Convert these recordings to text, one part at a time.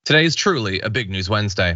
Today is truly a Big News Wednesday.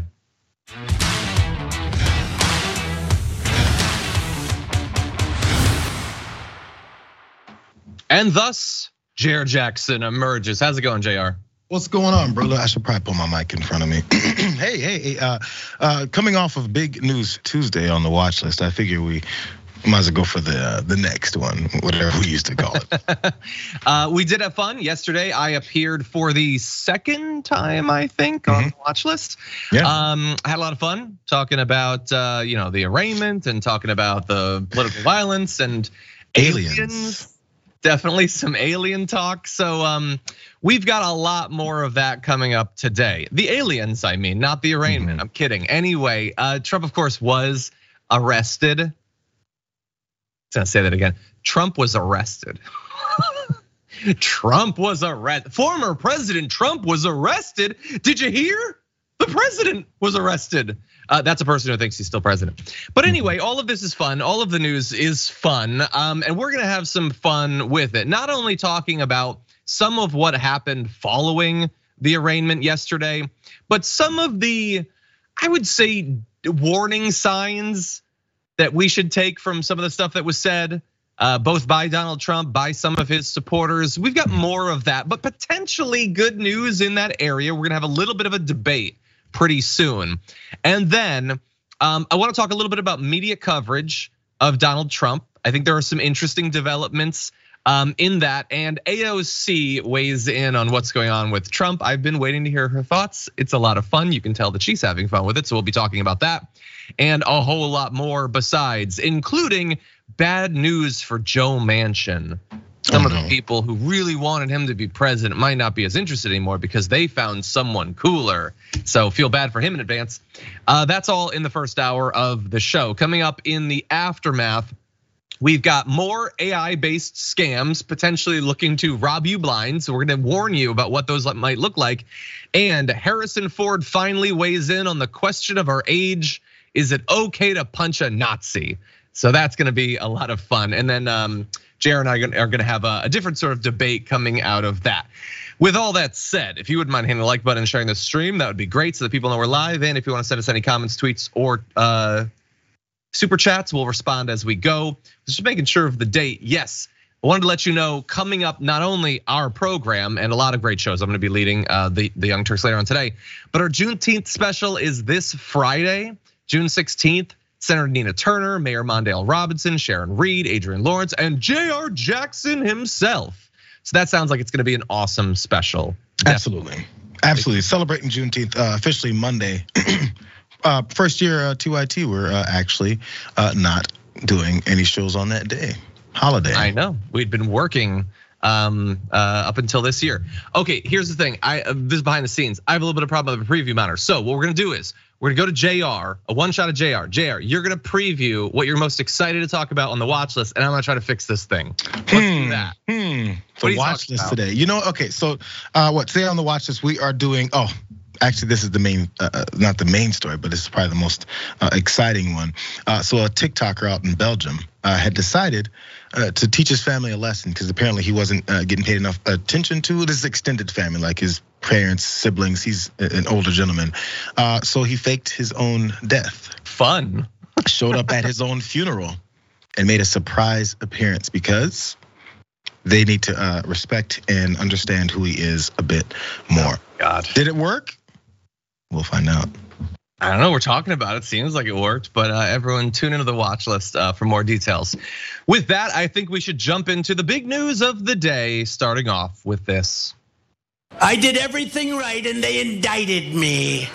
And thus, J.R. Jackson emerges. How's it going, JR? What's going on, brother? I should probably pull my mic in front of me. Hey, coming off of Big News Tuesday on the watch list, I figure we might as well go for the next one, whatever we used to call it. We did have fun yesterday. I appeared for the second time, I think, on the watch list. Yeah. I had a lot of fun talking about the arraignment and talking about the political violence and aliens. Definitely some alien talk. So we've got a lot more of that coming up today. The aliens, I mean, not the arraignment. I'm kidding. Anyway, Trump, of course, was arrested. I'm gonna say that again. Trump was arrested. Trump was arrested. Former President Trump was arrested. Did you hear? The president was arrested. That's a person who thinks he's still president. But anyway, all of this is fun. All of the news is fun. And we're gonna have some fun with it. Not only talking about some of what happened following the arraignment yesterday, but some of the, I would say, warning signs that we should take from some of the stuff that was said, both by Donald Trump, by some of his supporters. We've got more of that, but potentially good news in that area. We're gonna have a little bit of a debate pretty soon. And then I wanna talk a little bit about media coverage of Donald Trump. I think there are some interesting developments in that, and AOC weighs in on what's going on with Trump. I've been waiting to hear her thoughts. It's a lot of fun. You can tell that she's having fun with it. So we'll be talking about that and a whole lot more besides, including bad news for Joe Manchin. Some of the people who really wanted him to be president might not be as interested anymore because they found someone cooler. So feel bad for him in advance. That's all in the first hour of the show. Coming up in the aftermath, we've got more AI-based scams potentially looking to rob you blind. So we're gonna warn you about what those might look like. And Harrison Ford finally weighs in on the question of our age. Is it okay to punch a Nazi? So that's gonna be a lot of fun. And then JR and I are gonna have a different sort of debate coming out of that. With all that said, if you wouldn't mind hitting the like button and sharing the stream, that would be great so that people know we're live. And if you wanna send us any comments, tweets, or super chats, we'll respond as we go. Just making sure of the date. Yes, I wanted to let you know, coming up, not only our program and a lot of great shows. I'm gonna be leading the Young Turks later on today, but our Juneteenth special is this Friday, June 16th. Senator Nina Turner, Mayor Mondale Robinson, Sharon Reed, Adrian Lawrence, and J.R. Jackson himself. So that sounds like it's gonna be an awesome special. Absolutely, absolutely. Celebrating Juneteenth officially Monday. First year TYT, we're actually not doing any shows on that day, holiday. I know, we'd been working up until this year. Okay, here's the thing, this is behind the scenes. I have a little bit of problem with the preview matter. So what we're gonna do is, we're gonna go to JR, a one shot of JR. JR, you're gonna preview what you're most excited to talk about on the watch list, and I'm gonna try to fix this thing. Let's do that. The watch list today. Okay, so today on the watch list we are doing, actually, this is the main, not the main story, but this is probably the most exciting one. So a TikToker out in Belgium had decided to teach his family a lesson because apparently he wasn't getting paid enough attention to this extended family, like his parents, siblings. He's an older gentleman, so he faked his own death. Fun. Showed up at his own funeral and made a surprise appearance because they need to respect and understand who he is a bit more. God, did it work? We'll find out. I don't know, we're talking about it. Seems like it worked, but everyone tune into the watch list for more details. With that, I think we should jump into the big news of the day, starting off with this. I did everything right and they indicted me.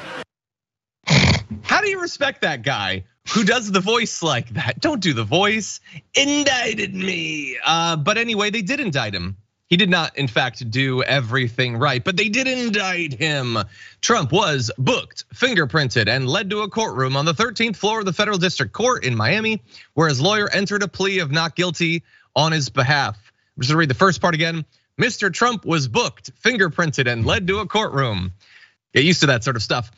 How do you respect that guy who does the voice like that? Don't do the voice. Indicted me. But anyway, they did indict him. He did not, in fact, do everything right, but they did indict him. Trump was booked, fingerprinted, and led to a courtroom on the 13th floor of the federal district court in Miami, where his lawyer entered a plea of not guilty on his behalf. I'm just gonna read the first part again. Mr. Trump was booked, fingerprinted, and led to a courtroom. Get used to that sort of stuff.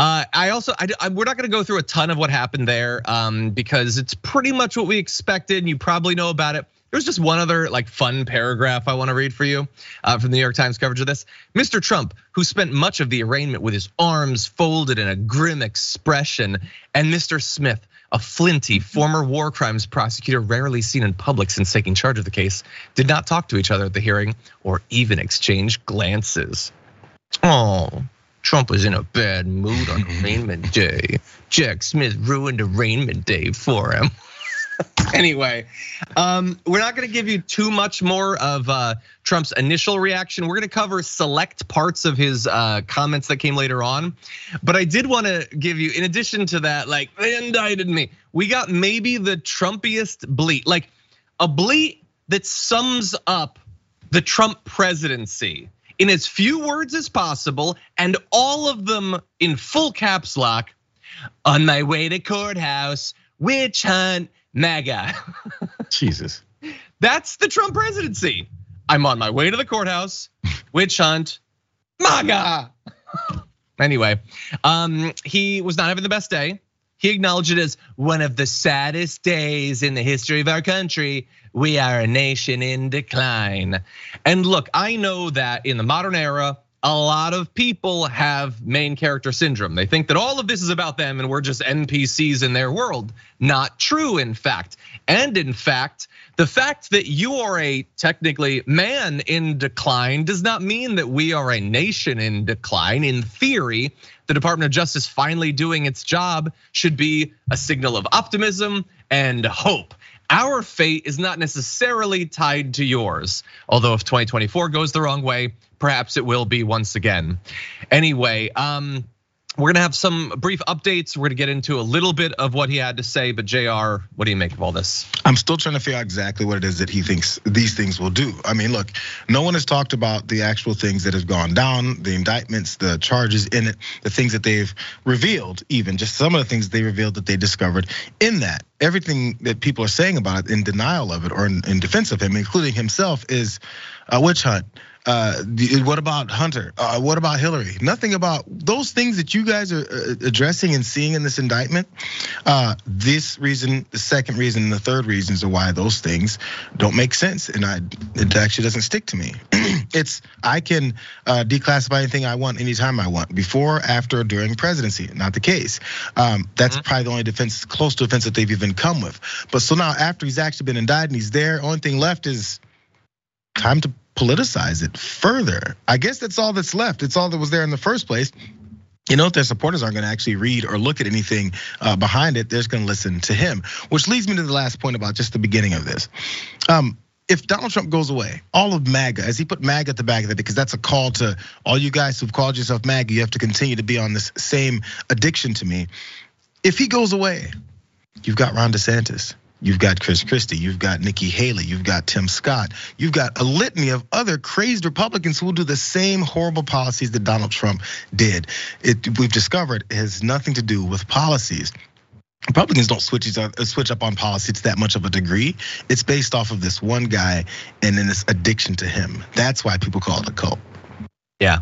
We're not gonna go through a ton of what happened there because it's pretty much what we expected. You probably know about it. There's just one other like fun paragraph I want to read for you from the New York Times coverage of this. Mr. Trump, who spent much of the arraignment with his arms folded in a grim expression, and Mr. Smith, a flinty former war crimes prosecutor rarely seen in public since taking charge of the case, did not talk to each other at the hearing or even exchange glances. Oh, Trump was in a bad mood on arraignment day. Jack Smith ruined arraignment day for him. Anyway, we're not gonna give you too much more of Trump's initial reaction. We're gonna cover select parts of his comments that came later on. But I did wanna give you, in addition to that, like, they indicted me. We got maybe the Trumpiest bleat, like a bleat that sums up the Trump presidency in as few words as possible, and all of them in full caps lock. On my way to courthouse, witch hunt, MAGA. Jesus. That's the Trump presidency. I'm on my way to the courthouse, witch hunt, MAGA. Anyway, he was not having the best day. He acknowledged it as one of the saddest days in the history of our country. We are a nation in decline. And look, I know that in the modern era, a lot of people have main character syndrome. They think that all of this is about them and we're just NPCs in their world. Not true, in fact. And in fact, the fact that you are a technically man in decline does not mean that we are a nation in decline. In theory, the Department of Justice finally doing its job should be a signal of optimism and hope. Our fate is not necessarily tied to yours. Although if 2024 goes the wrong way, perhaps it will be once again. Anyway, we're gonna have some brief updates. We're gonna get into a little bit of what he had to say, but JR, what do you make of all this? I'm still trying to figure out exactly what it is that he thinks these things will do. I mean, look, no one has talked about the actual things that have gone down, the indictments, the charges in it, the things that they've revealed, even just some of the things they revealed that they discovered in that. Everything that people are saying about it in denial of it or in defense of him, including himself, is a witch hunt. What about Hunter? What about Hillary? Nothing about those things that you guys are addressing and seeing in this indictment. This reason, the second reason, and the third reasons are why those things don't make sense, and it actually doesn't stick to me. I can declassify anything I want anytime I want, before, after, during presidency. Not the case. That's probably the only defense, close to defense that they've even come with. But so now, after he's actually been indicted and he's there, only thing left is time to politicize it further. I guess that's all that's left. It's all that was there in the first place. You know, if their supporters aren't gonna actually read or look at anything behind it, they're just gonna listen to him. Which leads me to the last point about just the beginning of this. If Donald Trump goes away, all of MAGA, as he put MAGA at the back of it, because that's a call to all you guys who've called yourself MAGA, you have to continue to be on this same addiction to me. If he goes away, you've got Ron DeSantis. You've got Chris Christie, you've got Nikki Haley, you've got Tim Scott, you've got a litany of other crazed Republicans who will do the same horrible policies that Donald Trump did. We've discovered it has nothing to do with policies. Republicans don't switch up on policy to that much of a degree. It's based off of this one guy and then this addiction to him. That's why people call it a cult. Yeah.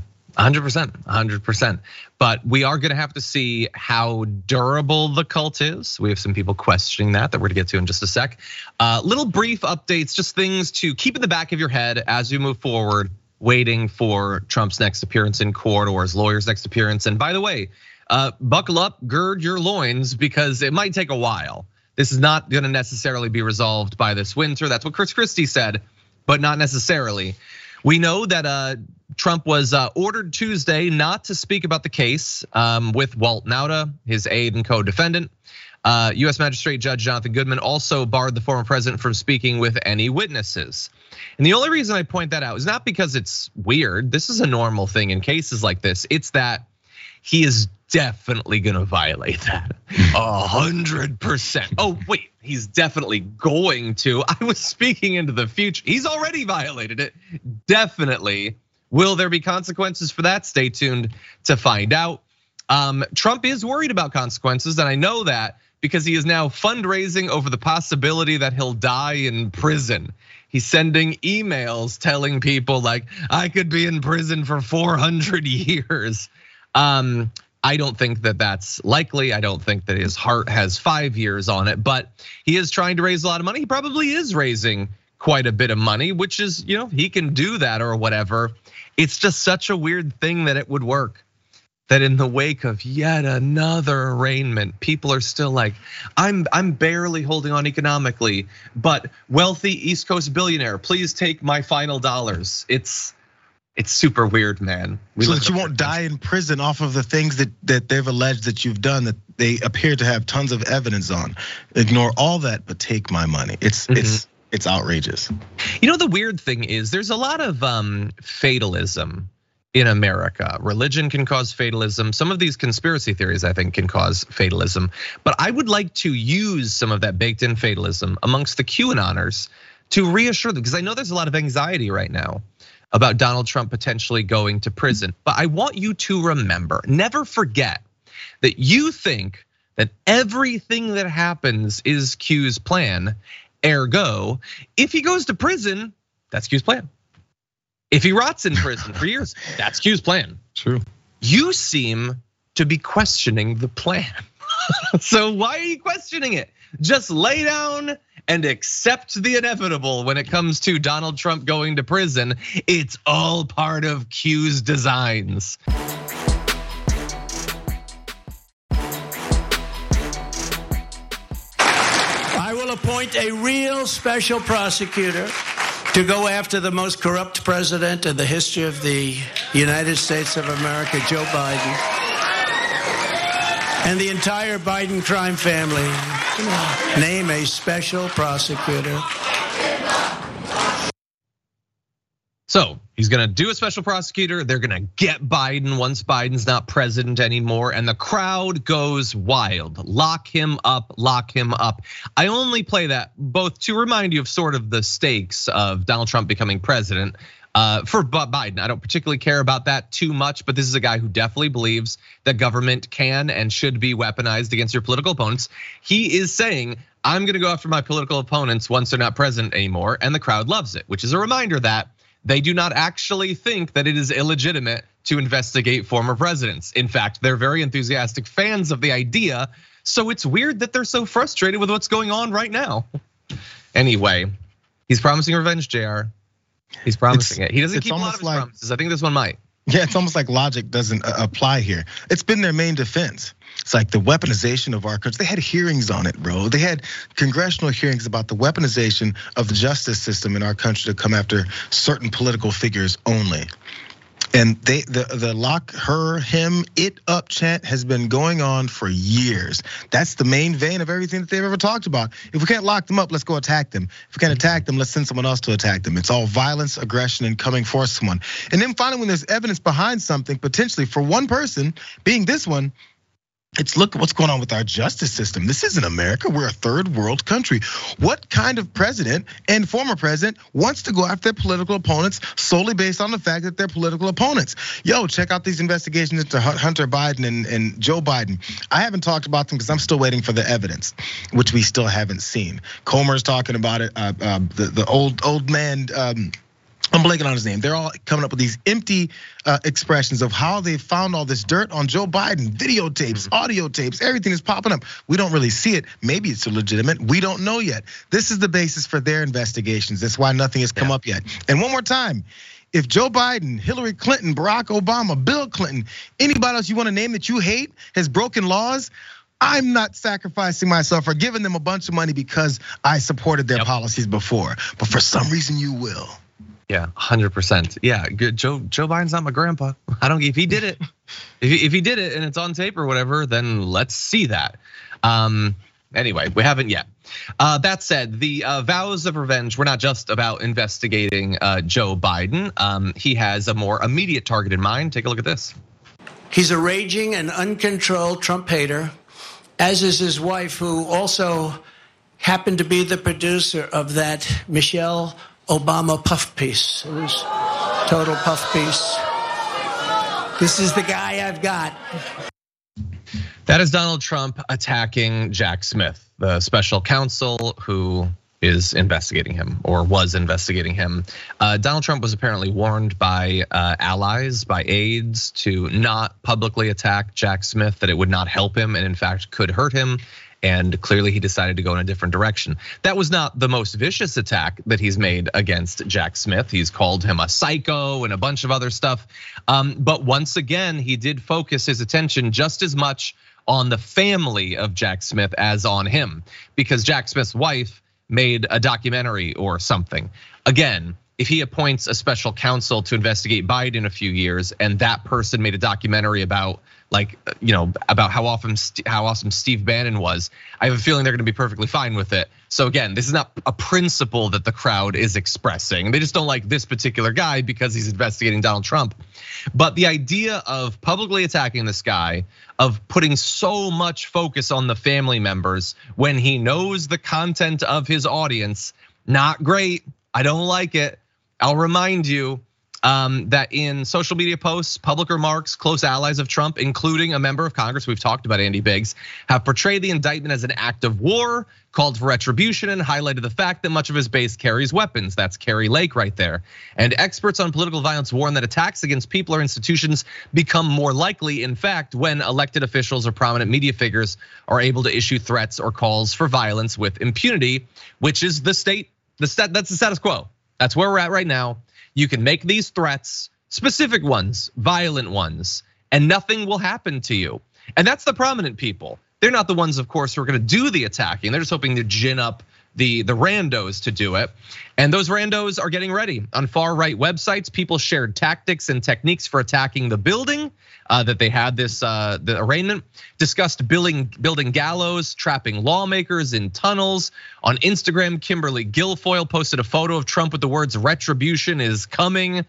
100%. But we are gonna have to see how durable the cult is. We have some people questioning that we're gonna get to in just a sec. Little brief updates, just things to keep in the back of your head as you move forward, waiting for Trump's next appearance in court or his lawyer's next appearance. And by the way, buckle up, gird your loins, because it might take a while. This is not gonna necessarily be resolved by this winter. That's what Chris Christie said, but not necessarily. We know that Trump was ordered Tuesday not to speak about the case with Walt Nauta, his aide and co-defendant. US Magistrate Judge Jonathan Goodman also barred the former president from speaking with any witnesses. And the only reason I point that out is not because it's weird. This is a normal thing in cases like this. It's that he is definitely gonna violate that, 100%. Oh wait, he's definitely going to. I was speaking into the future. He's already violated it, definitely. Will there be consequences for that? Stay tuned to find out. Trump is worried about consequences, and I know that because he is now fundraising over the possibility that he'll die in prison. He's sending emails telling people like, I could be in prison for 400 years. I don't think that that's likely. I don't think that his heart has 5 years on it, but he is trying to raise a lot of money. He probably is raising quite a bit of money, which is, he can do that or whatever. It's just such a weird thing that it would work. That in the wake of yet another arraignment, people are still like, I'm barely holding on economically, but wealthy East Coast billionaire, please take my final dollars. It's super weird, man. So that you won't die in prison off of the things that they've alleged that you've done that they appear to have tons of evidence on. Ignore all that, but take my money. It's outrageous. The weird thing is there's a lot of fatalism in America. Religion can cause fatalism. Some of these conspiracy theories, I think, can cause fatalism. But I would like to use some of that baked in fatalism amongst the QAnoners to reassure them, because I know there's a lot of anxiety right now about Donald Trump potentially going to prison. But I want you to remember, never forget that you think that everything that happens is Q's plan. Ergo, if he goes to prison, that's Q's plan. If he rots in prison for years, that's Q's plan. True. You seem to be questioning the plan. So why are you questioning it? Just lay down and accept the inevitable when it comes to Donald Trump going to prison. It's all part of Q's designs. I will appoint a real special prosecutor to go after the most corrupt president in the history of the United States of America, Joe Biden, and the entire Biden crime family. Name a special prosecutor. So he's gonna do a special prosecutor. They're gonna get Biden once Biden's not president anymore, and the crowd goes wild. Lock him up, lock him up. I only play that both to remind you of sort of the stakes of Donald Trump becoming president. For Biden, I don't particularly care about that too much, but this is a guy who definitely believes that government can and should be weaponized against your political opponents. He is saying, I'm gonna go after my political opponents once they're not president anymore, and the crowd loves it, which is a reminder that they do not actually think that it is illegitimate to investigate former presidents. In fact, they're very enthusiastic fans of the idea. So it's weird that they're so frustrated with what's going on right now. Anyway, he's promising revenge, JR. He's promising it. He doesn't keep a lot of his promises. I think this one might. Yeah, it's almost like logic doesn't apply here. It's been their main defense. It's like the weaponization of our country. They had hearings on it, bro. They had congressional hearings about the weaponization of the justice system in our country to come after certain political figures only. And the lock her, him, it up chant has been going on for years. That's the main vein of everything that they've ever talked about. If we can't lock them up, let's go attack them. If we can't attack them, let's send someone else to attack them. It's all violence, aggression, and coming for someone. And then finally, when there's evidence behind something, potentially for one person, being this one, it's look what's going on with our justice system. This isn't America. We're a third world country. What kind of president and former president wants to go after their political opponents solely based on the fact that they're political opponents? Yo, check out these investigations into Hunter Biden and Joe Biden. I haven't talked about them because I'm still waiting for the evidence, which we still haven't seen. Comer's talking about it. The old man. I'm blanking on his name. They're all coming up with these empty expressions of how they found all this dirt on Joe Biden, videotapes, audio tapes, everything is popping up. We don't really see it. Maybe it's illegitimate. We don't know yet. This is the basis for their investigations. That's why nothing has come up yet. And one more time, if Joe Biden, Hillary Clinton, Barack Obama, Bill Clinton, anybody else you want to name that you hate has broken laws, I'm not sacrificing myself or giving them a bunch of money because I supported their policies before. But for some reason you will. Yeah, 100%. Yeah, good. Joe Biden's not my grandpa. I don't. If he did it, if he did it and it's on tape or whatever, then let's see that. Anyway, we haven't yet. That said, the vows of revenge were not just about investigating Joe Biden. He has a more immediate target in mind. Take a look at this. He's a raging and uncontrolled Trump hater, as is his wife, who also happened to be the producer of that Michelle Obama puff piece. It was total puff piece. This is the guy I've got. That is Donald Trump attacking Jack Smith, the special counsel who is investigating him or was investigating him. Donald Trump was apparently warned by allies, by aides, to not publicly attack Jack Smith, that it would not help him and in fact could hurt him. And clearly he decided to go in a different direction. That was not the most vicious attack that he's made against Jack Smith. He's called him a psycho and a bunch of other stuff. But once again, he did focus his attention just as much on the family of Jack Smith as on him, because Jack Smith's wife made a documentary or something. Again, if he appoints a special counsel to investigate Biden in a few years, and that person made a documentary about about how awesome Steve Bannon was, I have a feeling they're gonna be perfectly fine with it. So again, this is not a principle that the crowd is expressing. They just don't like this particular guy because he's investigating Donald Trump. But the idea of publicly attacking this guy, of putting so much focus on the family members when he knows the content of his audience, not great. I don't like it. I'll remind you that in social media posts, public remarks, close allies of Trump, including a member of Congress, we've talked about Andy Biggs, have portrayed the indictment as an act of war, called for retribution, and highlighted the fact that much of his base carries weapons. That's Kari Lake right there. And experts on political violence warn that attacks against people or institutions become more likely, in fact, when elected officials or prominent media figures are able to issue threats or calls for violence with impunity, which is that's the status quo. That's where we're at right now. You can make these threats, specific ones, violent ones, and nothing will happen to you. And that's the prominent people. They're not the ones, of course, who are gonna do the attacking. They're just hoping to gin up the randos to do it. And those randos are getting ready. On far right websites, people shared tactics and techniques for attacking the building that they had the arraignment, discussed building gallows, trapping lawmakers in tunnels. On Instagram, Kimberly Guilfoyle posted a photo of Trump with the words "retribution is coming."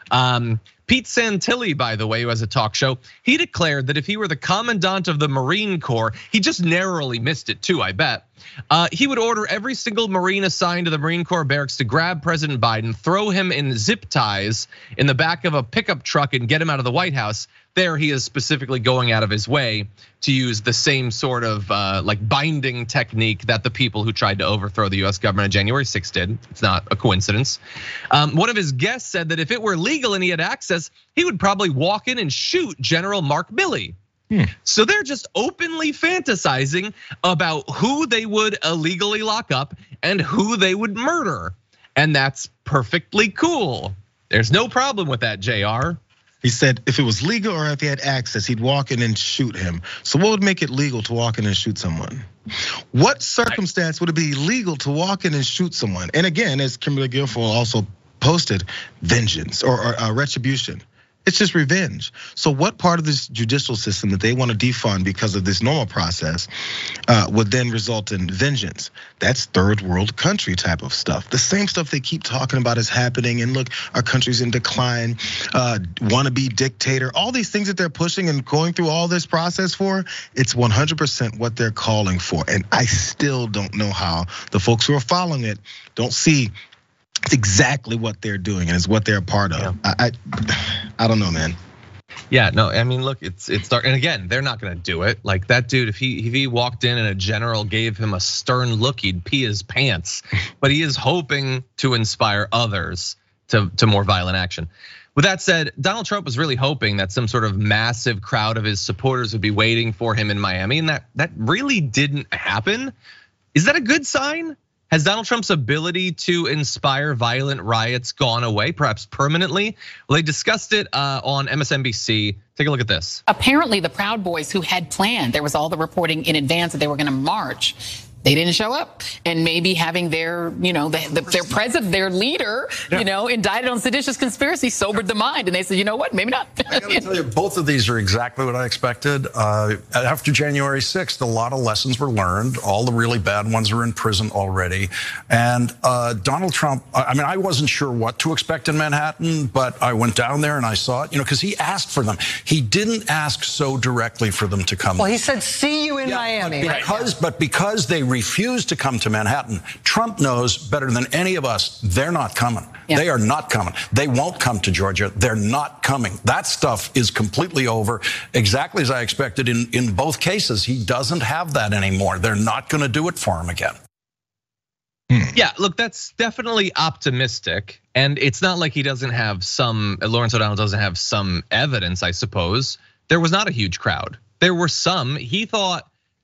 Pete Santilli, by the way, who has a talk show, he declared that if he were the commandant of the Marine Corps, he just narrowly missed it too, I bet. He would order every single Marine assigned to the Marine Corps barracks to grab President Biden, throw him in zip ties in the back of a pickup truck and get him out of the White House. There he is specifically going out of his way to use the same sort of like binding technique that the people who tried to overthrow the US government on January 6th did. It's not a coincidence. One of his guests said that if it were legal and he had access, he would probably walk in and shoot General Mark Milley. So they're just openly fantasizing about who they would illegally lock up and who they would murder. And that's perfectly cool. There's no problem with that, JR. He said if it was legal or if he had access, he'd walk in and shoot him. So what would make it legal to walk in and shoot someone? What circumstance would it be legal to walk in and shoot someone? And again, as Kimberly Guilfoyle also posted, vengeance or retribution. It's just revenge. So what part of this judicial system that they want to defund because of this normal process would then result in vengeance? That's third world country type of stuff. The same stuff they keep talking about is happening. And look, our country's in decline, wannabe dictator, all these things that they're pushing and going through all this process for, it's 100% what they're calling for. And I still don't know how the folks who are following it don't see it's exactly what they're doing and it's what they're a part of. Yeah. I don't know, man. Yeah, no, I mean, look, it's dark. And again, they're not gonna do it. Like that dude, if he walked in and a general gave him a stern look, he'd pee his pants. But he is hoping to inspire others to more violent action. With that said, Donald Trump was really hoping that some sort of massive crowd of his supporters would be waiting for him in Miami, and that really didn't happen. Is that a good sign? Has Donald Trump's ability to inspire violent riots gone away, perhaps permanently? Well, they discussed it on MSNBC. Take a look at this. Apparently, the Proud Boys who had planned, there was all the reporting in advance that they were going to march. They didn't show up, and maybe having their, their president, their leader, indicted on seditious conspiracy sobered the mind, and they said, you know what, maybe not. I gotta tell you, both of these are exactly what I expected. After January 6th, a lot of lessons were learned. All the really bad ones are in prison already. And Donald Trump, I mean, I wasn't sure what to expect in Manhattan, but I went down there and I saw it, because he asked for them. He didn't ask so directly for them to come. Well, he said, see you in Miami. But because they refused to come to Manhattan, Trump knows better than any of us, they're not coming. Yeah. They are not coming. They won't come to Georgia. They're not coming. That stuff is completely over, exactly as I expected in both cases. He doesn't have that anymore. They're not going to do it for him again. Yeah, look, that's definitely optimistic. And it's not like he doesn't have Lawrence O'Donnell doesn't have some evidence, I suppose. There was not a huge crowd. There were some. He thought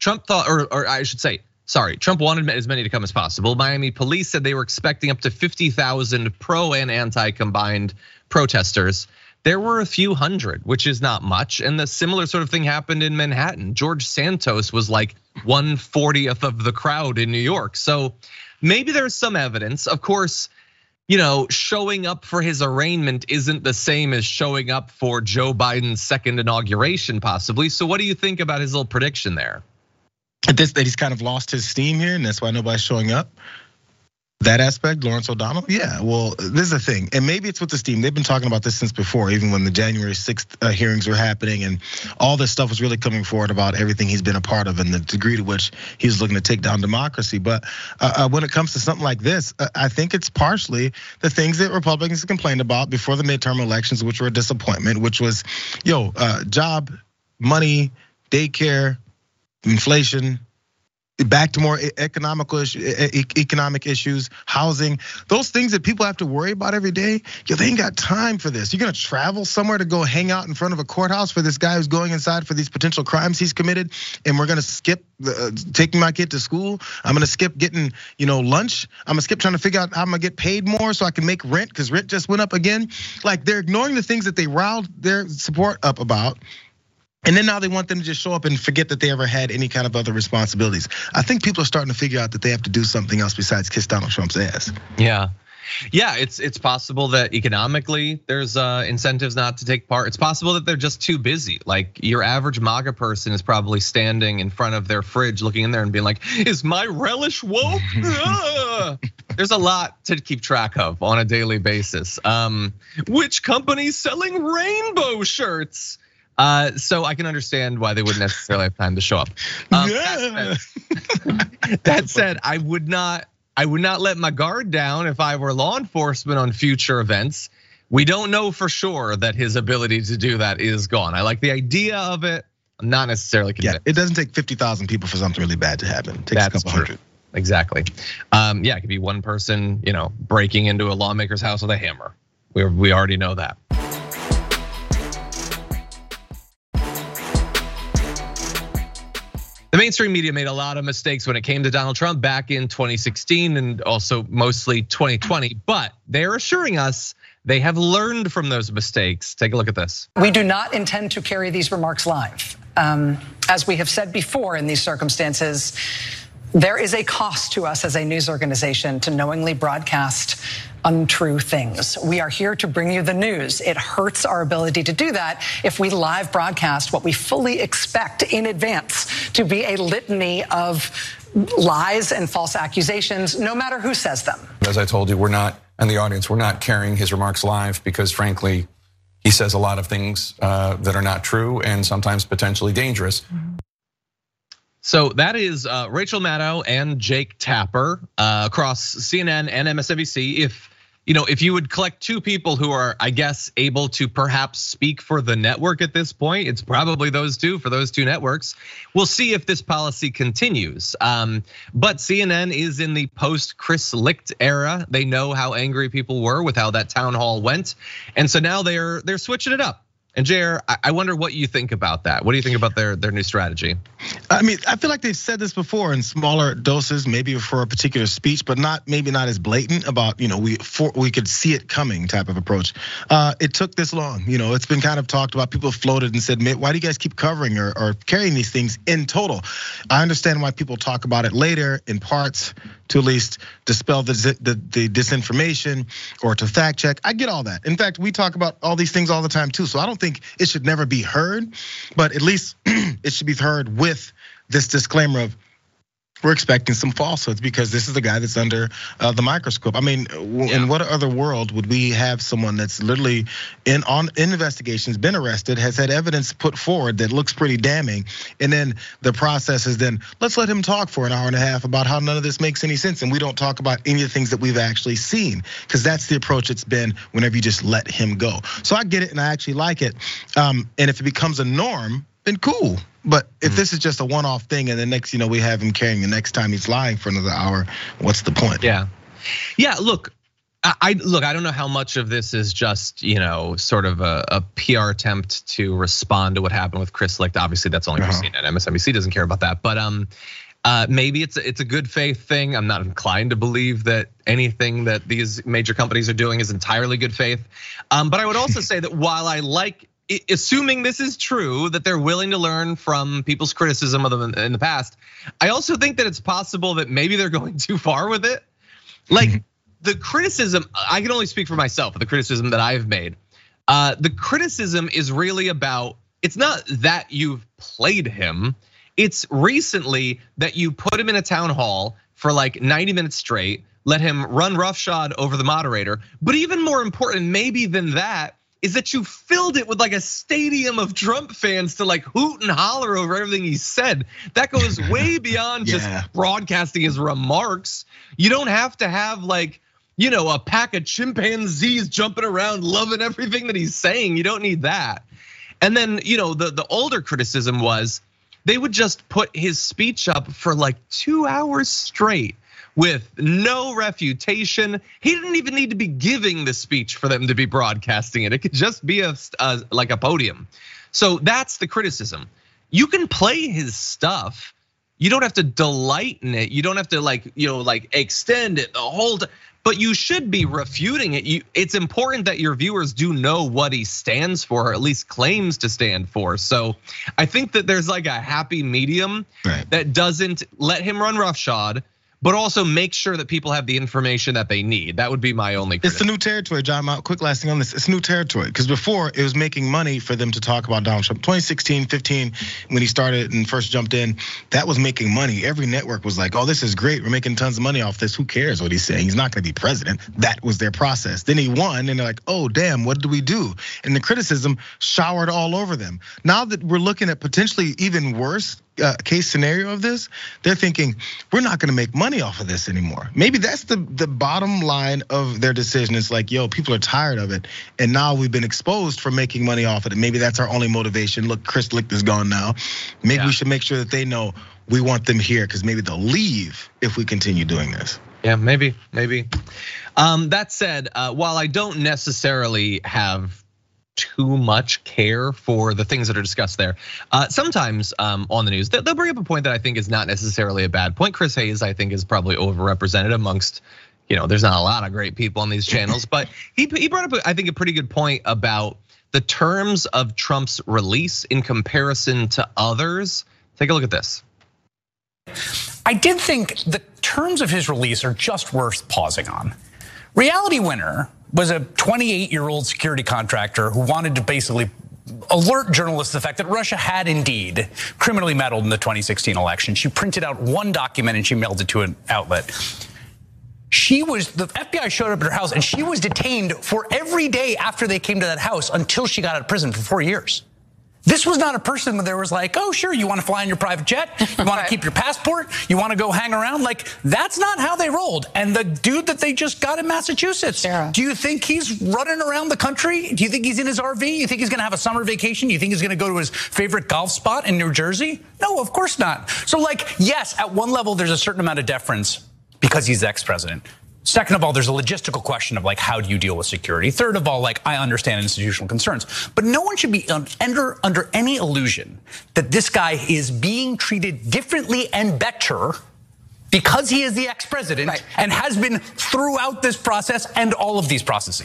Trump thought, or I should say, sorry, Trump wanted as many to come as possible. Miami police said they were expecting up to 50,000 pro and anti combined protesters. There were a few hundred, which is not much. And the similar sort of thing happened in Manhattan. George Santos was like 1/40th of the crowd in New York. So maybe there's some evidence. Of course, showing up for his arraignment isn't the same as showing up for Joe Biden's second inauguration, possibly. So what do you think about his little prediction there? That he's kind of lost his steam here, and that's why nobody's showing up. That aspect, Lawrence O'Donnell, yeah. Well, this is the thing, and maybe it's with the steam. They've been talking about this since before, even when the January 6th hearings were happening, and all this stuff was really coming forward about everything he's been a part of and the degree to which he's looking to take down democracy. But when it comes to something like this, I think it's partially the things that Republicans complained about before the midterm elections, which were a disappointment, which was, job, money, daycare, inflation, back to more economic issues, housing, those things that people have to worry about every day. They ain't got time for this. You're gonna travel somewhere to go hang out in front of a courthouse for this guy who's going inside for these potential crimes he's committed, and we're gonna skip taking my kid to school. I'm gonna skip getting lunch. I'm gonna skip trying to figure out how I'm gonna get paid more so I can make rent because rent just went up again. Like, they're ignoring the things that they riled their support up about. And then now they want them to just show up and forget that they ever had any kind of other responsibilities. I think people are starting to figure out that they have to do something else besides kiss Donald Trump's ass. Yeah, it's possible that economically there's incentives not to take part. It's possible that they're just too busy. Like, your average MAGA person is probably standing in front of their fridge looking in there and being like, is my relish woke? There's a lot to keep track of on a daily basis. Which company's selling rainbow shirts? So I can understand why they wouldn't necessarily have time to show up. That said, I would not let my guard down if I were law enforcement on future events. We don't know for sure that his ability to do that is gone. I like the idea of it. I'm not necessarily convinced. Yeah, it doesn't take 50,000 people for something really bad to happen. It takes a couple hundred. Exactly. Yeah, it could be one person, breaking into a lawmaker's house with a hammer. We already know that. The mainstream media made a lot of mistakes when it came to Donald Trump back in 2016 and also mostly 2020, but they're assuring us they have learned from those mistakes. Take a look at this. We do not intend to carry these remarks live. As we have said before in these circumstances, there is a cost to us as a news organization to knowingly broadcast untrue things. We are here to bring you the news. It hurts our ability to do that if we live broadcast what we fully expect in advance to be a litany of lies and false accusations, no matter who says them. As I told you, we're not, and the audience, we're not carrying his remarks live because, frankly, he says a lot of things that are not true and sometimes potentially dangerous. So that is Rachel Maddow and Jake Tapper across CNN and MSNBC. If you would collect two people who are, I guess, able to perhaps speak for the network at this point, it's probably those two for those two networks. We'll see if this policy continues. But CNN is in the post Chris Licht era. They know how angry people were with how that town hall went, and so now they're switching it up. And Jair, I wonder what you think about that. What do you think about their new strategy? I mean, I feel like they've said this before in smaller doses, maybe for a particular speech, but maybe not as blatant about, we could see it coming type of approach. It took this long, it's been kind of talked about. People floated and said, why do you guys keep covering or carrying these things in total? I understand why people talk about it later in parts to at least dispel the disinformation or to fact check. I get all that. In fact, we talk about all these things all the time too. So I don't think it should never be heard, but at least it should be heard with this disclaimer of, we're expecting some falsehoods because this is the guy that's under the microscope. I mean, in what other world would we have someone that's literally in investigations, been arrested, has had evidence put forward that looks pretty damning, and then the process is then, let's let him talk for an hour and a half about how none of this makes any sense, and we don't talk about any of the things that we've actually seen, because that's the approach it's been whenever you just let him go. So I get it, and I actually like it. And if it becomes a norm, then cool. But if this is just a one-off thing, and the next, we have him carrying the next time he's lying for another hour, what's the point? Yeah. Look, I don't know how much of this is just, sort of a PR attempt to respond to what happened with Chris Licht. Obviously, that's only for CNN. MSNBC doesn't care about that. But maybe it's a good faith thing. I'm not inclined to believe that anything that these major companies are doing is entirely good faith. But I would also say that while I like, assuming this is true, that they're willing to learn from people's criticism of them in the past, I also think that it's possible that maybe they're going too far with it. Like, the criticism, I can only speak for myself, the criticism that I've made. The criticism is really about, it's not that you've played him, it's recently that you put him in a town hall for like 90 minutes straight, let him run roughshod over the moderator. But even more important maybe than that is that you filled it with like a stadium of Trump fans to like hoot and holler over everything he said. That goes way beyond just broadcasting his remarks. You don't have to have like, a pack of chimpanzees jumping around loving everything that he's saying. You don't need that. And then, the older criticism was they would just put his speech up for like 2 hours straight with no refutation. He didn't even need to be giving the speech for them to be broadcasting it. It could just be like a podium. So that's the criticism. You can play his stuff. You don't have to delight in it. You don't have to like extend it the whole time. But you should be refuting it. It's important that your viewers do know what he stands for, or at least claims to stand for. So I think that there's like a happy medium that doesn't let him run roughshod, but also make sure that people have the information that they need. That would be my only criticism. It's the new territory, John. Quick last thing on this. It's new territory because before it was making money for them to talk about Donald Trump. 2016, 15, when he started and first jumped in, that was making money. Every network was like, oh, this is great. We're making tons of money off this. Who cares what he's saying? He's not gonna be president. That was their process. Then he won and they're like, oh, damn, what do we do? And the criticism showered all over them. Now that we're looking at potentially even worse case scenario of this, they're thinking we're not gonna make money off of this anymore. Maybe that's the bottom line of their decision. It's like, yo, people are tired of it. And now we've been exposed for making money off of it. Maybe that's our only motivation. Look, Chris Licht is gone now. Maybe we should make sure that they know we want them here because maybe they'll leave if we continue doing this. Yeah, maybe. That said, while I don't necessarily have too much care for the things that are discussed there. Sometimes on the news, they'll bring up a point that I think is not necessarily a bad point. Chris Hayes, I think, is probably overrepresented amongst, there's not a lot of great people on these channels, but he brought up, I think, a pretty good point about the terms of Trump's release in comparison to others. Take a look at this. I did think the terms of his release are just worth pausing on. Reality Winner was a 28-year-old security contractor who wanted to basically alert journalists to the fact that Russia had indeed criminally meddled in the 2016 election. She printed out one document and she mailed it to an outlet. The FBI showed up at her house and she was detained for every day after they came to that house until she got out of prison for 4 years. This was not a person where there was like, oh, sure, you want to fly in your private jet? You want to keep your passport? You want to go hang around? Like, that's not how they rolled. And the dude that they just got in Massachusetts, do you think he's running around the country? Do you think he's in his RV? You think he's going to have a summer vacation? You think he's going to go to his favorite golf spot in New Jersey? No, of course not. So like, yes, at one level, there's a certain amount of deference because he's ex-president. Second of all, there's a logistical question of like, how do you deal with security? Third of all, like, I understand institutional concerns, but no one should be under any illusion that this guy is being treated differently and better because he is the ex-president and has been throughout this process and all of these processes.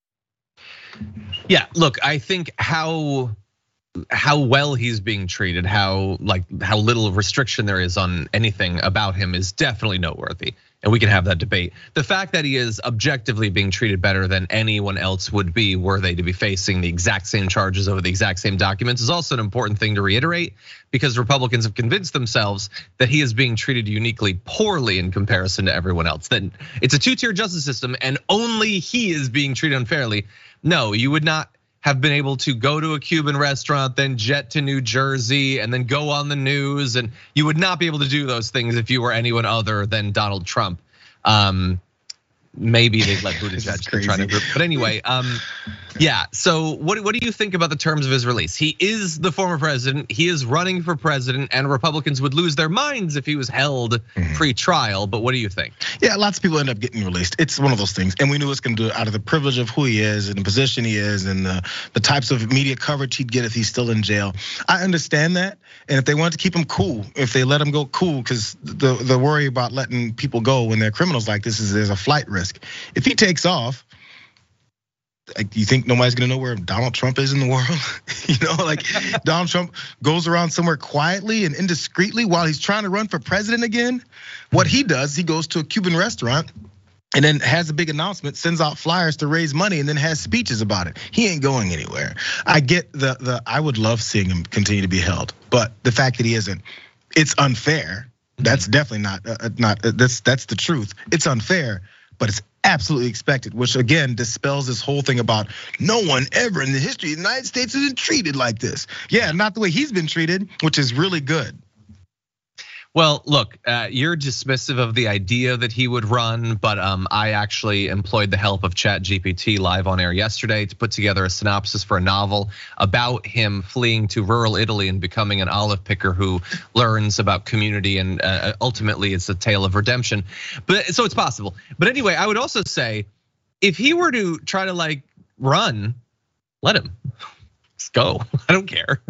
Yeah, look, I think how well he's being treated, how little restriction there is on anything about him is definitely noteworthy. And we can have that debate. The fact that he is objectively being treated better than anyone else would be were they to be facing the exact same charges over the exact same documents is also an important thing to reiterate because Republicans have convinced themselves that he is being treated uniquely poorly in comparison to everyone else. That it's a two-tier justice system and only he is being treated unfairly. No, you would not have been able to go to a Cuban restaurant, then jet to New Jersey, and then go on the news. And you would not be able to do those things if you were anyone other than Donald Trump. maybe they'd let Buttigieg try to group. But anyway, yeah. So what do you think about the terms of his release? He is the former president. He is running for president, and Republicans would lose their minds if he was held pre-trial. But what do you think? Yeah, lots of people end up getting released. It's one of those things, and we knew it's going to do it out of the privilege of who he is and the position he is and the types of media coverage he'd get if he's still in jail. I understand that, and if they wanted to keep him cool, if they let him go cool, because the worry about letting people go when they're criminals like this is there's a flight risk. If he takes off, you think nobody's gonna know where Donald Trump is in the world? Like Donald Trump goes around somewhere quietly and indiscreetly while he's trying to run for president again. What he does, he goes to a Cuban restaurant and then has a big announcement, sends out flyers to raise money, and then has speeches about it. He ain't going anywhere. I get I would love seeing him continue to be held, but the fact that he isn't, it's unfair. That's definitely not that's the truth. It's unfair, but it's absolutely expected, which again dispels this whole thing about no one ever in the history of the United States has been treated like this. Yeah, not the way he's been treated, which is really good. Well, look, you're dismissive of the idea that he would run, but I actually employed the help of ChatGPT live on air yesterday to put together a synopsis for a novel about him fleeing to rural Italy and becoming an olive picker who learns about community, and ultimately it's a tale of redemption. But so it's possible. But anyway, I would also say if he were to try to run, let him. Just go. I don't care.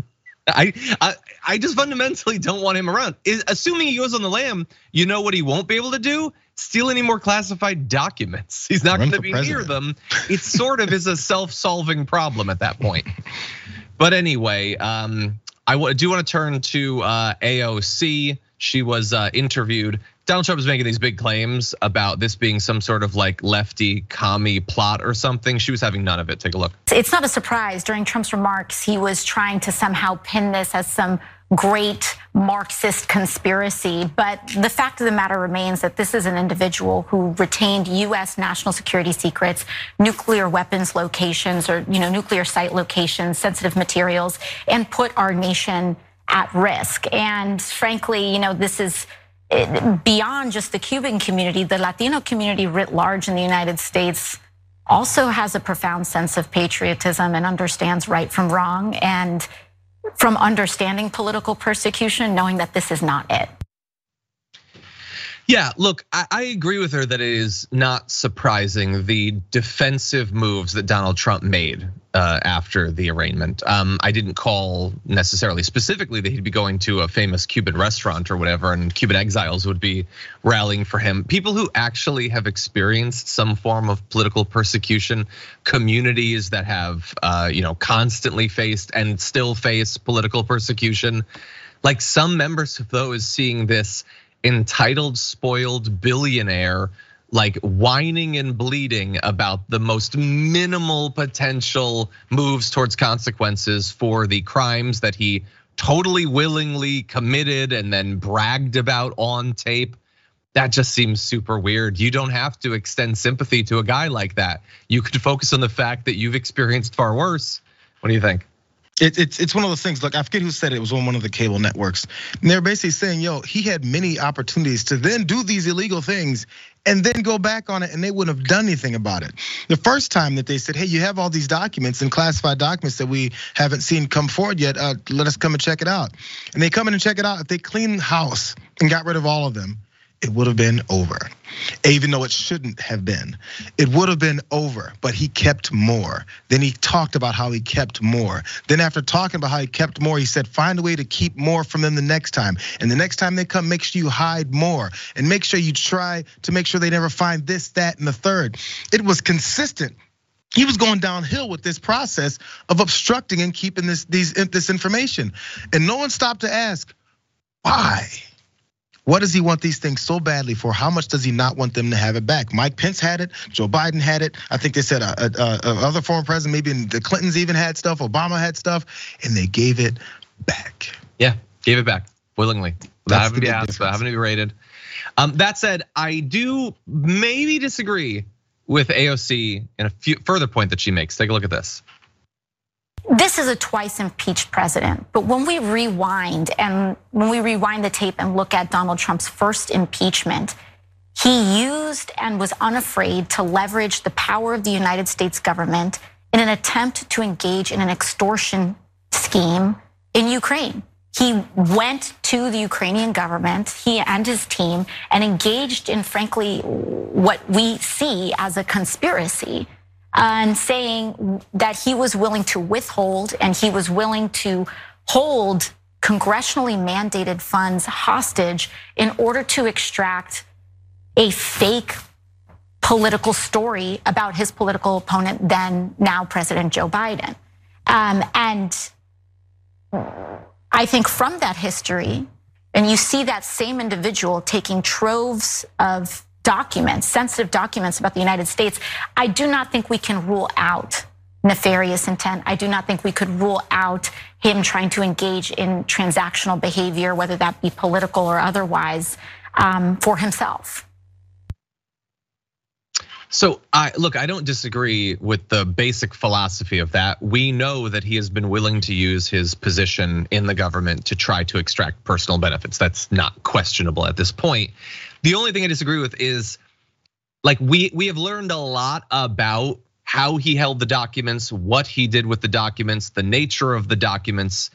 I just fundamentally don't want him around. Assuming he goes on the lam, you know what he won't be able to do? Steal any more classified documents. He's not going to be near them. It sort of is a self-solving problem at that point. But anyway, I do want to turn to AOC. She was interviewed. Donald Trump is making these big claims about this being some sort of lefty commie plot or something. She was having none of it. Take a look. It's not a surprise. During Trump's remarks, he was trying to somehow pin this as some great Marxist conspiracy. But the fact of the matter remains that this is an individual who retained US national security secrets, nuclear weapons locations, or nuclear site locations, sensitive materials, and put our nation at risk. And frankly, this is beyond just the Cuban community. The Latino community writ large in the United States also has a profound sense of patriotism and understands right from wrong, and from understanding political persecution, knowing that this is not it. Yeah, look, I agree with her that it is not surprising the defensive moves that Donald Trump made after the arraignment. I didn't call necessarily specifically that he'd be going to a famous Cuban restaurant or whatever, and Cuban exiles would be rallying for him. People who actually have experienced some form of political persecution, communities that have constantly faced and still face political persecution, like some members of those seeing this entitled, spoiled billionaire whining and bleeding about the most minimal potential moves towards consequences for the crimes that he totally willingly committed and then bragged about on tape. That just seems super weird. You don't have to extend sympathy to a guy like that. You could focus on the fact that you've experienced far worse. What do you think? It's one of those things. Look, I forget who said it. It was on one of the cable networks. And they're basically saying, he had many opportunities to then do these illegal things and then go back on it, and they wouldn't have done anything about it. The first time that they said, hey, you have all these documents and classified documents that we haven't seen come forward yet, let us come and check it out. And they come in and check it out. If they cleaned the house and got rid of all of them, it would have been over. Even though it shouldn't have been. It would have been over, but he kept more. Then he talked about how he kept more. Then after talking about how he kept more, he said, find a way to keep more from them the next time. And the next time they come, make sure you hide more. And make sure you try to make sure they never find this, that, and the third. It was consistent. He was going downhill with this process of obstructing and keeping this information. And no one stopped to ask, why? What does he want these things so badly for? How much does he not want them to have it back? Mike Pence had it, Joe Biden had it. I think they said other former president, maybe the Clintons even had stuff, Obama had stuff, and they gave it back. Yeah, gave it back willingly, without having to be asked, without having to be rated. That said, I do maybe disagree with AOC in a further point that she makes. Take a look at this. This is a twice impeached president, but when we rewind the tape and look at Donald Trump's first impeachment, He used and was unafraid to leverage the power of the United States government in an attempt to engage in an extortion scheme in Ukraine. He went to the Ukrainian government, he and his team, and engaged in, frankly, what we see as a conspiracy, and saying that he was willing to withhold and he was willing to hold congressionally mandated funds hostage in order to extract a fake political story about his political opponent, then now President Joe Biden. And I think from that history, and you see that same individual taking troves of documents, sensitive documents about the United States, I do not think we can rule out nefarious intent. I do not think we could rule out him trying to engage in transactional behavior, whether that be political or otherwise, for himself. So I don't disagree with the basic philosophy of that. We know that he has been willing to use his position in the government to try to extract personal benefits. That's not questionable at this point. The only thing I disagree with is, like, we have learned a lot about how he held the documents, what he did with the documents, the nature of the documents.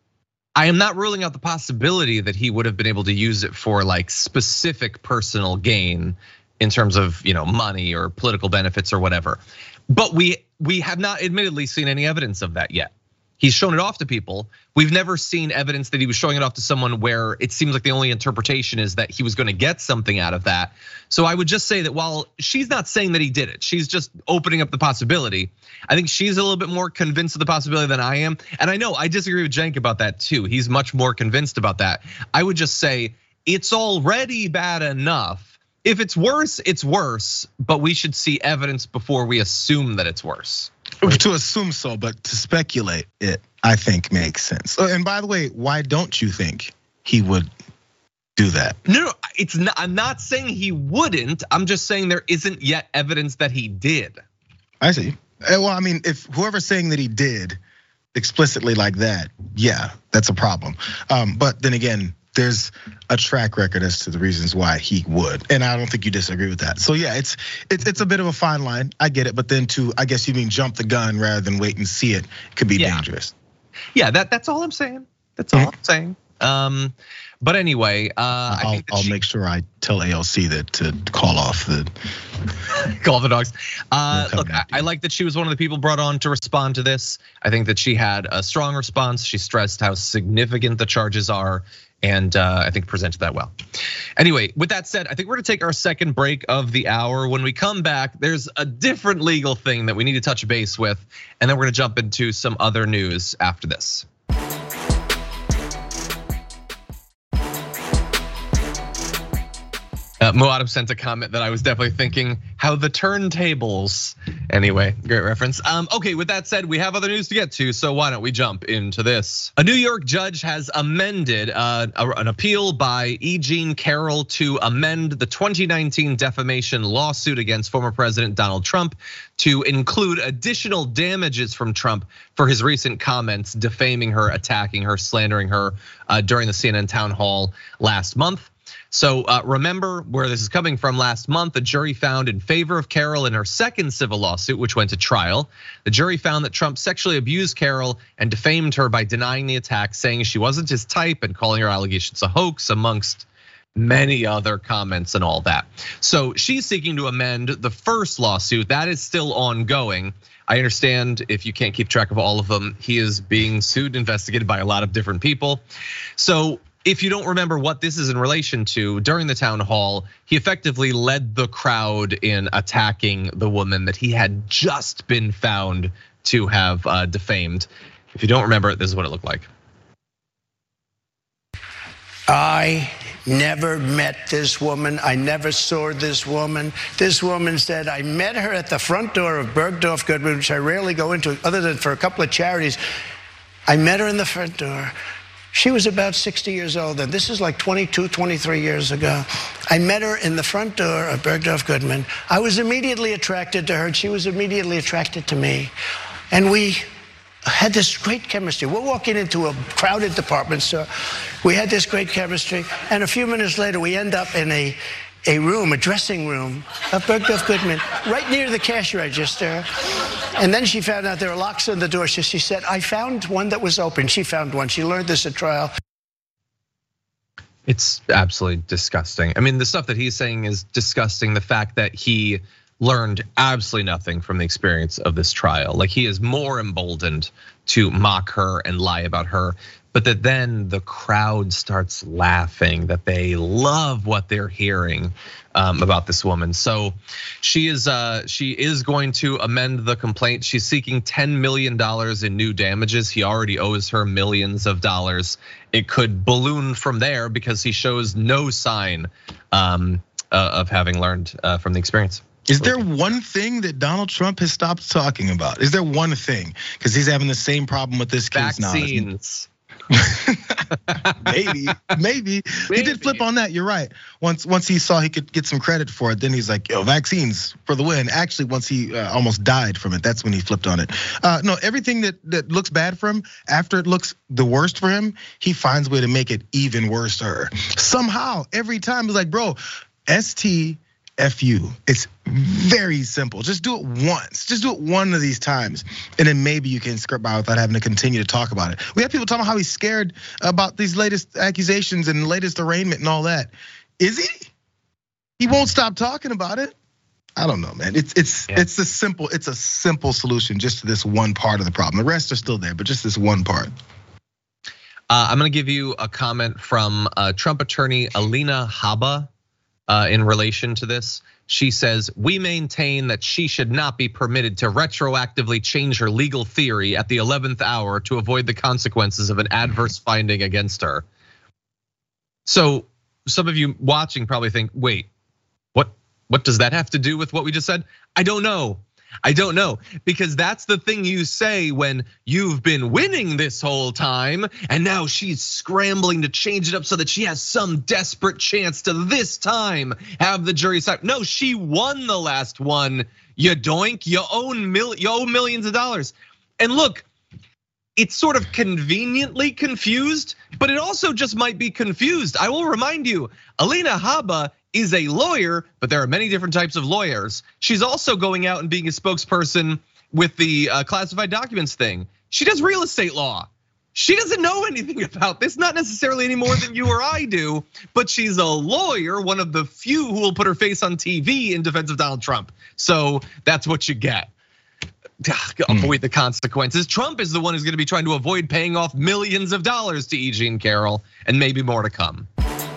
I am not ruling out the possibility that he would have been able to use it for like specific personal gain in terms of, money or political benefits or whatever. But we have not admittedly seen any evidence of that yet. He's shown it off to people. We've never seen evidence that he was showing it off to someone where it seems like the only interpretation is that he was gonna get something out of that. So I would just say that while she's not saying that he did it, she's just opening up the possibility. I think she's a little bit more convinced of the possibility than I am. And I know I disagree with Cenk about that too. He's much more convinced about that. I would just say it's already bad enough. If it's worse, it's worse, but we should see evidence before we assume that it's worse. To assume so, but to speculate it, I think makes sense. And by the way, why don't you think he would do that? No, it's not. I'm not saying he wouldn't. I'm just saying there isn't yet evidence that he did. I see. Well, I mean, if whoever's saying that he did explicitly like that, yeah, that's a problem. But then again, there's a track record as to the reasons why he would, and I don't think you disagree with that. So yeah, it's a bit of a fine line. I get it, but then I guess you mean jump the gun rather than wait and see it could be dangerous. Yeah, that's all I'm saying. That's all I'm saying. But anyway, I'll make sure I tell ALC that to call off the call the dogs. Look, I like that she was one of the people brought on to respond to this. I think that she had a strong response. She stressed how significant the charges are, and I think presented that well. Anyway, with that said, I think we're gonna take our second break of the hour. When we come back, there's a different legal thing that we need to touch base with, and then we're gonna jump into some other news after this. Muad'Dib sent a comment that I was definitely thinking, how the turntables. Anyway, great reference. Okay, with that said, we have other news to get to, so why don't we jump into this? A New York judge has amended an appeal by E. Jean Carroll to amend the 2019 defamation lawsuit against former President Donald Trump to include additional damages from Trump for his recent comments defaming her, attacking her, slandering her during the CNN town hall last month. So remember where this is coming from. Last month, a jury found in favor of Carroll in her second civil lawsuit, which went to trial. The jury found that Trump sexually abused Carroll and defamed her by denying the attack, saying she wasn't his type and calling her allegations a hoax, amongst many other comments and all that. So she's seeking to amend the first lawsuit. That is still ongoing. I understand if you can't keep track of all of them, he is being sued, investigated by a lot of different people. So if you don't remember what this is in relation to, during the town hall, he effectively led the crowd in attacking the woman that he had just been found to have defamed. If you don't remember it, this is what it looked like. I never met this woman. I never saw this woman. This woman said, I met her at the front door of Bergdorf Goodman, which I rarely go into other than for a couple of charities. I met her in the front door. She was about 60 years old, and this is like 22, 23 years ago. I met her in the front door of Bergdorf Goodman. I was immediately attracted to her, and she was immediately attracted to me. And we had this great chemistry. We're walking into a crowded department store. We had this great chemistry, and a few minutes later, we end up in a room, a dressing room of Bergdorf Goodman, right near the cash register. And then she found out there were locks on the door. So she said, I found one that was open. She found one. She learned this at trial. It's absolutely disgusting. I mean, the stuff that he's saying is disgusting. The fact that he learned absolutely nothing from the experience of this trial. Like, he is more emboldened to mock her and lie about her, but that then the crowd starts laughing, that they love what they're hearing about this woman. So she is going to amend the complaint. She's seeking $10 million in new damages. He already owes her millions of dollars. It could balloon from there because he shows no sign of having learned from the experience. Is there one thing that Donald Trump has stopped talking about? Is there one thing? Because he's having the same problem with this case now. Vaccines. Maybe. He did flip on that. You're right. Once he saw he could get some credit for it, then he's like, "Yo, vaccines for the win." Actually, once he almost died from it, that's when he flipped on it. No, everything that looks bad for him, after it looks the worst for him, he finds a way to make it even worse to her. Somehow, every time he's like, "Bro, STFU." It's very simple. Just do it once. Just do it one of these times, and then maybe you can skirt by without having to continue to talk about it. We have people talking about how he's scared about these latest accusations and latest arraignment and all that. Is he? He won't stop talking about it. I don't know, man. It's a simple solution just to this one part of the problem. The rest are still there, but just this one part. I'm gonna give you a comment from Trump attorney Alina Habba in relation to this. She says, we maintain that she should not be permitted to retroactively change her legal theory at the 11th hour to avoid the consequences of an adverse finding against her. So some of you watching probably think, wait, what does that have to do with what we just said? I don't know, because that's the thing you say when you've been winning this whole time and now she's scrambling to change it up so that she has some desperate chance to this time have the jury side. No, she won the last one, you doink, you owe millions of dollars. And look, it's sort of conveniently confused, but it also just might be confused. I will remind you, Alina Habba is a lawyer, but there are many different types of lawyers. She's also going out and being a spokesperson with the classified documents thing. She does real estate law. She doesn't know anything about this, not necessarily any more than you or I do, but she's a lawyer, one of the few who will put her face on TV in defense of Donald Trump. So that's what you get. Avoid the consequences. Trump is the one who's gonna be trying to avoid paying off millions of dollars to E. Jean Carroll, and maybe more to come.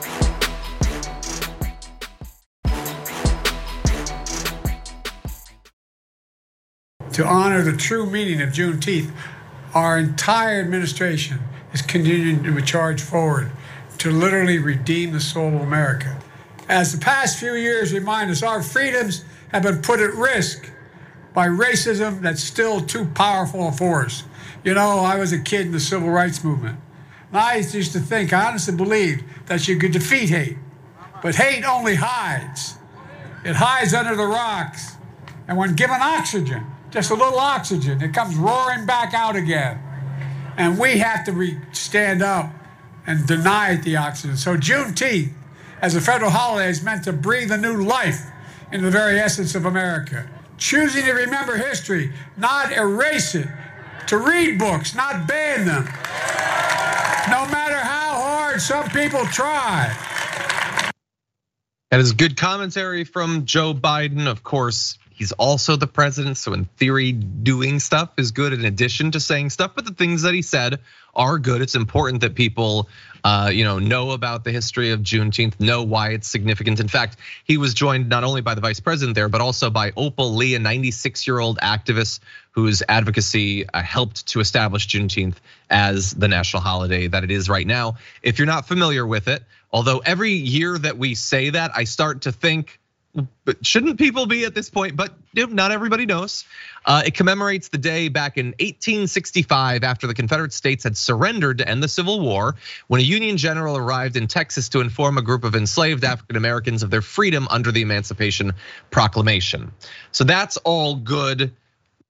To honor the true meaning of Juneteenth, our entire administration is continuing to charge forward to literally redeem the soul of America. As the past few years remind us, our freedoms have been put at risk by racism that's still too powerful a force. You know, I was a kid in the civil rights movement. And I used to think, I honestly believed that you could defeat hate. But hate only hides. It hides under the rocks. And when given oxygen, just a little oxygen, it comes roaring back out again. And we have to stand up and deny it the oxygen. So Juneteenth, as a federal holiday, is meant to breathe a new life into the very essence of America. Choosing to remember history, not erase it. To read books, not ban them. No matter how hard some people try. That is good commentary from Joe Biden. Of course, he's also the president, so in theory, doing stuff is good in addition to saying stuff, but the things that he said are good. It's important that people know about the history of Juneteenth, know why it's significant. In fact, he was joined not only by the vice president there, but also by Opal Lee, a 96-year-old activist whose advocacy helped to establish Juneteenth as the national holiday that it is right now. If you're not familiar with it, although every year that we say that, I start to think, but shouldn't people be at this point? But not everybody knows. It commemorates the day back in 1865 after the Confederate States had surrendered to end the Civil War, when a Union general arrived in Texas to inform a group of enslaved African Americans of their freedom under the Emancipation Proclamation. So that's all good.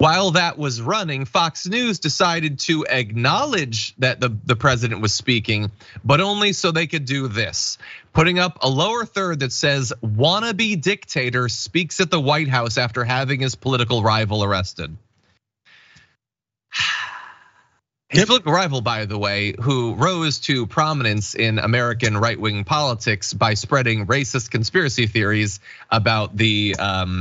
While that was running, Fox News decided to acknowledge that the president was speaking, but only so they could do this, putting up a lower third that says wannabe dictator speaks at the White House after having his political rival arrested. His political rival, by the way, who rose to prominence in American right-wing politics by spreading racist conspiracy theories about the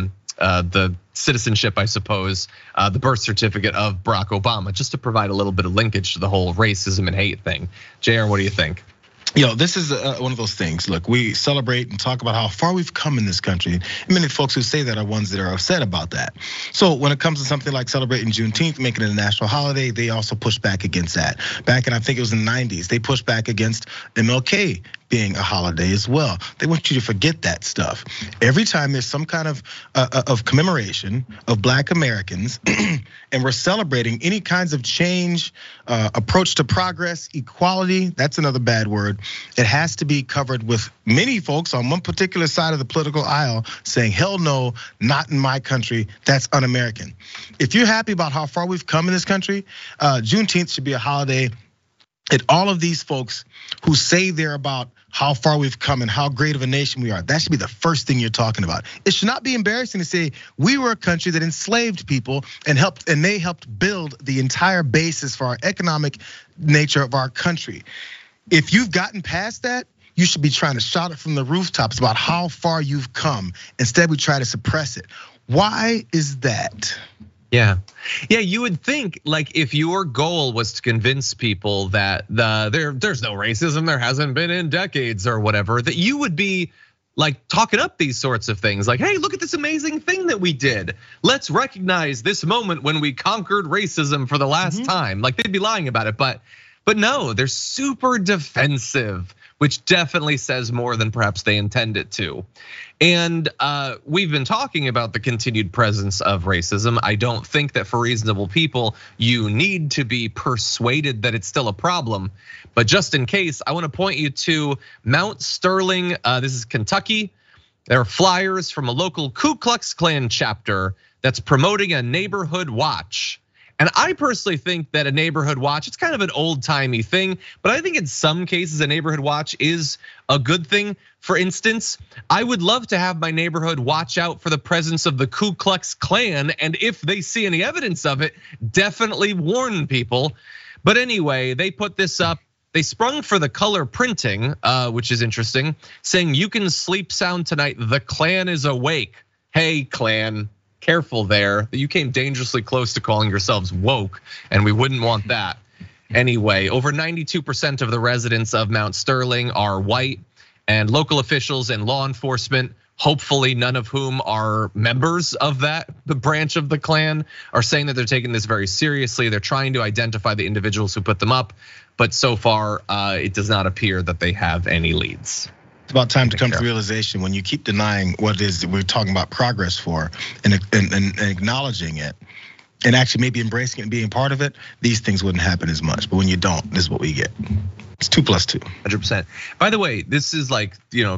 citizenship, I suppose, the birth certificate of Barack Obama, just to provide a little bit of linkage to the whole racism and hate thing. JR, what do you think? This is one of those things. Look, we celebrate and talk about how far we've come in this country. And many folks who say that are ones that are upset about that. So when it comes to something like celebrating Juneteenth, making it a national holiday, they also push back against that. Back in, I think it was in the 90s, they pushed back against MLK being a holiday as well. They want you to forget that stuff. Every time there's some kind of commemoration of Black Americans, and we're celebrating any kinds of change, approach to progress, equality, that's another bad word. It has to be covered with many folks on one particular side of the political aisle saying, hell no, not in my country, that's un-American. If you're happy about how far we've come in this country, Juneteenth should be a holiday. And all of these folks who say they're about how far we've come and how great of a nation we are, that should be the first thing you're talking about. It should not be embarrassing to say we were a country that enslaved people and they helped build the entire basis for our economic nature of our country. If you've gotten past that, you should be trying to shout it from the rooftops about how far you've come. Instead, we try to suppress it. Why is that? Yeah, you would think, like, if your goal was to convince people that there's no racism, there hasn't been in decades or whatever, that you would be like talking up these sorts of things, like, hey, look at this amazing thing that we did. Let's recognize this moment when we conquered racism for the last time. Like, they'd be lying about it, but no, they're super defensive, which definitely says more than perhaps they intend it to. And we've been talking about the continued presence of racism. I don't think that for reasonable people, you need to be persuaded that it's still a problem. But just in case, I want to point you to Mount Sterling. This is Kentucky. There are flyers from a local Ku Klux Klan chapter that's promoting a neighborhood watch. And I personally think that a neighborhood watch, it's kind of an old-timey thing, but I think in some cases a neighborhood watch is a good thing. For instance, I would love to have my neighborhood watch out for the presence of the Ku Klux Klan, and if they see any evidence of it, definitely warn people. But anyway, they put this up. They sprung for the color printing, which is interesting, saying you can sleep sound tonight, the Klan is awake. Hey, Klan. Careful there, you came dangerously close to calling yourselves woke, and we wouldn't want that. Anyway, over 92% of the residents of Mount Sterling are white, and local officials and law enforcement, hopefully none of whom are members of the branch of the Klan, are saying that they're taking this very seriously. They're trying to identify the individuals who put them up, but so far it does not appear that they have any leads. It's about time to come to realization when you keep denying what it is that we're talking about progress for and acknowledging it and actually maybe embracing it and being part of it, these things wouldn't happen as much. But when you don't, this is what we get. It's 2 + 2. 100%. By the way, this is like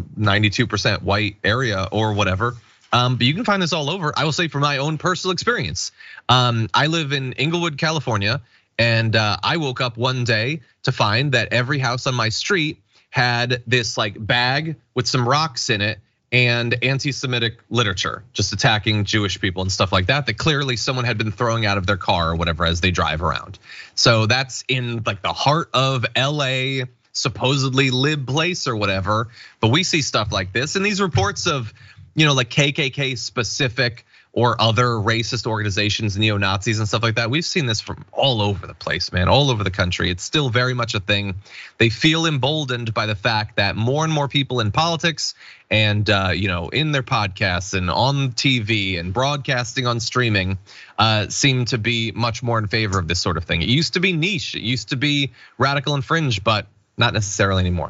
92% white area or whatever. But you can find this all over. I will say from my own personal experience. I live in Inglewood, California, and I woke up one day to find that every house on my street had this like bag with some rocks in it and anti-Semitic literature, just attacking Jewish people and stuff like that, that clearly someone had been throwing out of their car or whatever as they drive around. So that's in like the heart of LA, supposedly lib place or whatever. But we see stuff like this, and these reports of, like KKK specific or other racist organizations, neo-Nazis and stuff like that. We've seen this from all over the place, man, all over the country. It's still very much a thing. They feel emboldened by the fact that more and more people in politics and in their podcasts and on TV and broadcasting on streaming seem to be much more in favor of this sort of thing. It used to be niche, it used to be radical and fringe, but not necessarily anymore.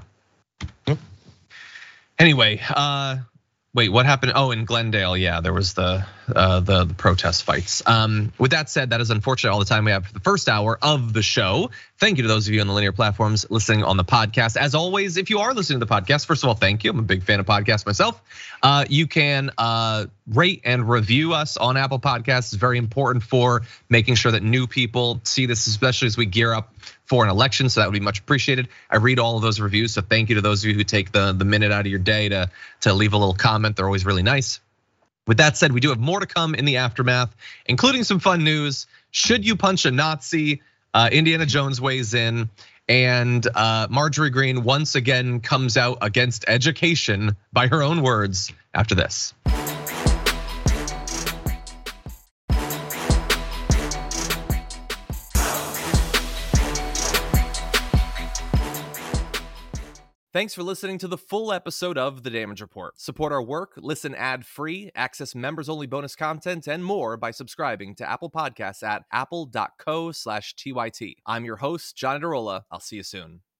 Anyway, wait, what happened? Oh, in Glendale, yeah, there was the the protest fights. With that said, that is unfortunately all the time we have for the first hour of the show. Thank you to those of you on the linear platforms listening on the podcast. As always, if you are listening to the podcast, first of all, thank you. I'm a big fan of podcasts myself. You can rate and review us on Apple Podcasts. It's very important for making sure that new people see this, especially as we gear up for an election. So that would be much appreciated. I read all of those reviews. So thank you to those of you who take the minute out of your day to leave a little comment. They're always really nice. With that said, we do have more to come in the aftermath, including some fun news. Should you punch a Nazi? Indiana Jones weighs in, and Marjorie Greene once again comes out against education by her own words after this. Thanks for listening to the full episode of The Damage Report. Support our work, listen ad-free, access members-only bonus content, and more by subscribing to Apple Podcasts at apple.co/TYT. I'm your host, John Adarola. I'll see you soon.